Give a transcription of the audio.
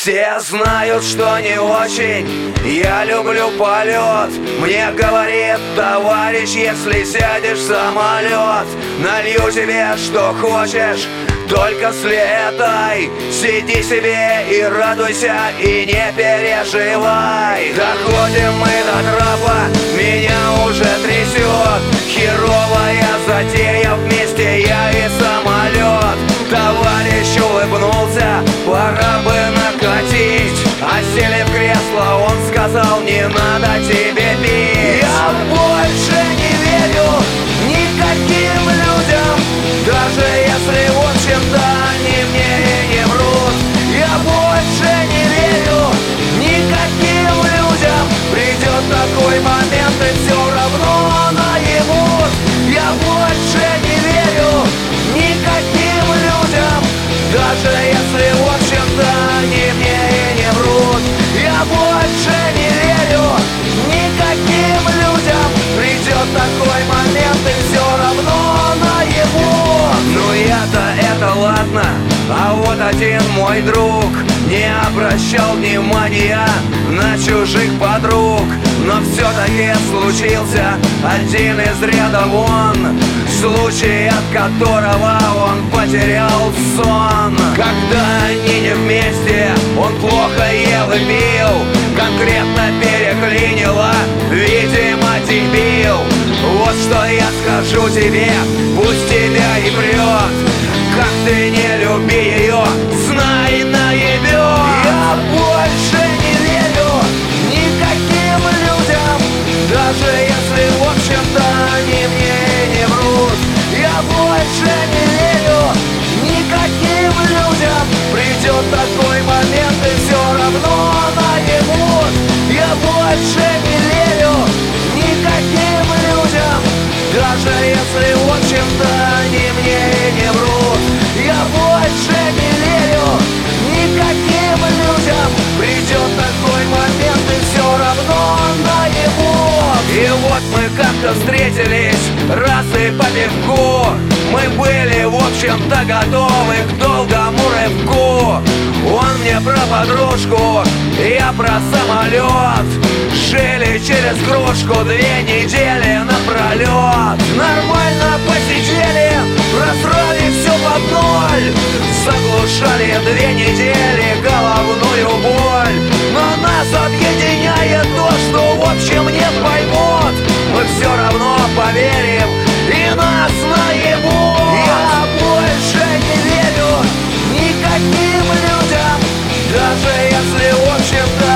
Все знают, что не очень я люблю полет. Мне говорит товарищ, если сядешь в самолет, налью тебе, что хочешь, только слетай. Сиди себе и радуйся, и не переживай. Доходим мы до трапа, меня уже трясет. Херовая затея, вместе я и самолет. Товарищ улыбнулся, пора бы накатить. А сели в кресло, он сказал, не надо тебе пить. Я больше не верю никаким людям, даже если в общем-то они мне и не врут. Я больше не верю никаким людям, придет такой момент и все равно наебут. Я больше не верю никаким людям, даже если в общем-то они мне и не врут. Я больше не верю никаким людям, придет такой момент и все равно наебут. Ну я-то это ладно, а вот один мой друг не обращал внимания на чужих подруг. Но все-таки случился один из ряда вон, случай, от которого он потерял сон. Когда они не вместе, он плохо ел и пил, конкретно переклинило, видимо, дебил. Вот что я скажу тебе, пусть тебя и прет, как ты не люби ее, знай, наебет. Я больше не верю никаким людям, даже если в общем-то они мне не врут. Я больше не верю никаким людям, придет такой момент и все равно наебут. Я больше не верю никаким людям, даже если в общем-то они мне не врут. Я больше не верю никаким людям, придет такой момент и все равно наебут. И вот мы как-то встретились раз и по пивку. Мы были в общем-то готовы к долгому рывку. Он мне про подружку, я про самолет. Жили через кружку 2 недели напролет. Нормально посидели, просрали все под ноль, заглушали 2 недели головную боль. Но нас объединяет то, что в общем не поймут. Мы все равно поверим и нас наебут. Я больше не верю никаким людям, даже если в общем-то